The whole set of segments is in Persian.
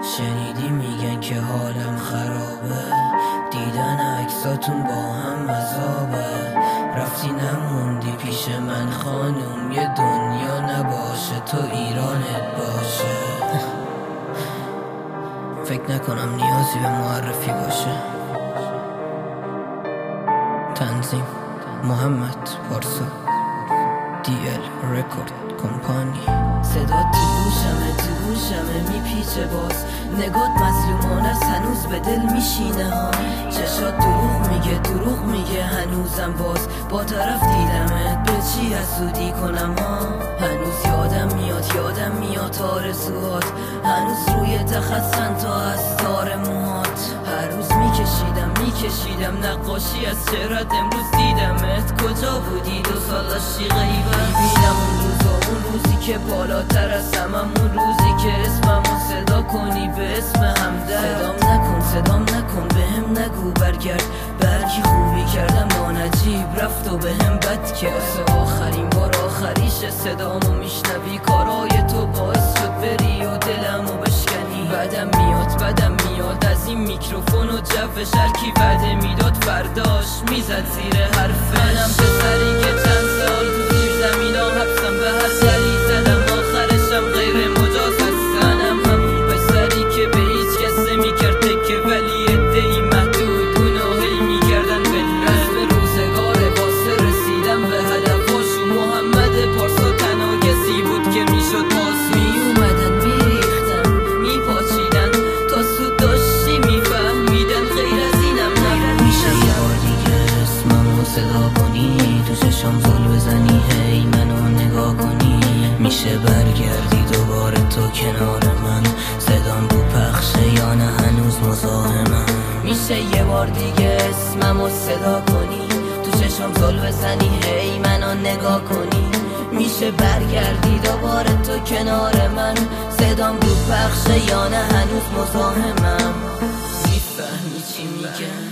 شنیدی میگن که حالم خرابه، دیدن عکساتون با هم عذابه. رفتی نموندی پیش من خانوم، یه دنیا نباشه تو ایرانت باشه. فکر نکنم نیازی به معرفی باشه. تنظیم محمد پارسا، DL رکورد کمپانی. صدا تو گوشمه میپیچه باز، نگات مظلومان است هنوز به دل میشینه ها. چشات دروغ میگه هنوزم باز، با طرف دیدمت به چی حسودی کنم ها. هنوز یادم میاد آرزوهات، هنوز روی تخت تا از تار موهات. هر روز میکشیدم نقاشی از چهرت، امروز دیدمت کجا بودی 2 سال داشتی غیبت. میبینم اون روزی که بالاتر از هممون روزی که اسممو صدا کنی به اسم همدرد. صدام نکن بهم نگو برگرد، به هرکی خوبی کردم با نجیب رفت و بهم بد کرد. واسه آخرین بار آخریش صدامو میشنوی، کارای تو باعث شد بری و دلمو بشکنی. بدم میاد از این میکروفون و جوش، هرکی وعده میداد فرداش میزد زیر حرفش. منم پسری که چند سال تو زیر زمینا حبسم، به هر سری زدم آخرشم غیر مجاز هستنم. همون پسری که به هیچ کس نمیکرد تکه، ولی عده‌ای محدود اونو هی میکردن بل. رسم روزگاره واسه رسیدم به هدفاشون، محمد پارسا تنها کسی بود که میشد باز. میومدن میریختن میپاچیدن تا سود داشتی میفهمیدن، غیر از اینم نبود. میشه یه بار دیگه اسممو صدا کنی، تو چشام زل بزنی هی منو نگاه کنی. میشه برگردی دوباره تو کنار من، صدام رو پخشه یا نه هنوز مزاحمم. میشه یه بار دیگه اسممو صدا کنی، تو چشام زل بزنی هی منو نگاه کنی. میشه برگردی دوباره تو کنار من، صدام رو پخشه یا نه هنوز مزاحمم. میفهمی چی میگم؟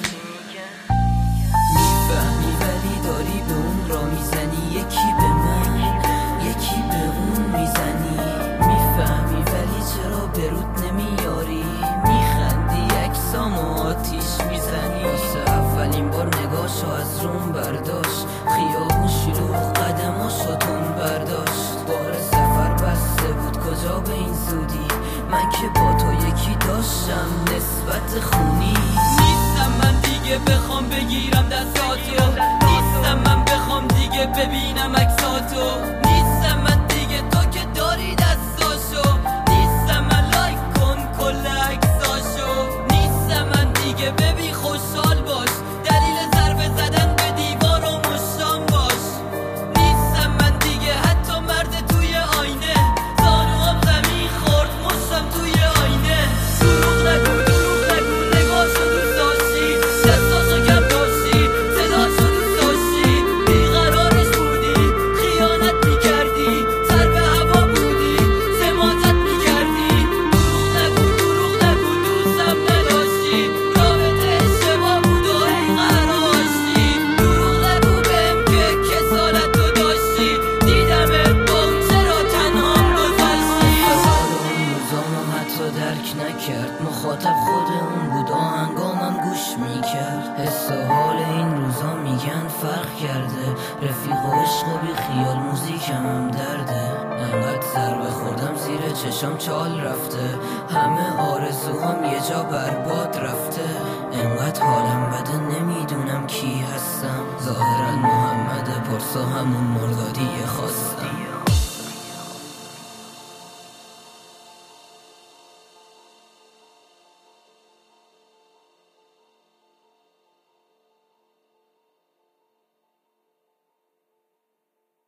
میفهمی ولی داری به اون را میزنی، یکی به من یکی به اون میزنی. میفهمی ولی چرا به رود نمیاری، میخندی عکسامو آتیش میزنی. واسه اولین بار نگاشو از روم برداشت، خیابون شلوغ قدماشو تون برداشت. بار سفر بسته بود کجا به این زودی، من که با تو یکی داشتم نسبت خونی. نیستم من دیگه بخوام بگیرم دستاتو، نیستم من بخوام دیگه ببینم عکساتو. نیستم من دیگه تو که داری دستاشو، نیستم من لایک کن کل عکساشو. نیستم من دیگه ببین خوشحال باش، دلیل ضربه زدن به دیوار و مشتام باش. نیستم من دیگه حتی مرد توی آینه، زانوام زمین خورد مشتم توی آینه. دروغ نگو نگاهشو دوست داشتی، دستاشو کم داشتی، صداشو دوست داشتی. بیقرارش بودی خیانت میکردی، سر به هوا بودی سماجت میکردی. دروغ نگو دوستم نداشتی، رابطه اشتباه بود و هی قرار داشتی. دروغ نگو بهم که کسالت رو داشتی، دیدمت با اون چرا تنهام گذاشتی. حال اون روزامو حتی درک نکرد، مخاطب خود اون بود آهنگامم گوش میکرد. حس و حال این روزا میگن فرق کرده، رفیق و عشق و بی خیال موزیکم هم درده. انقدر ضربه خوردم زیر چشم چال رفته، همه آرزوهام یه جا برباد رفته. انقدر حالم بده نمیدونم کی هستم، ظاهرا محمد پارسا همون مرغادی خواستم.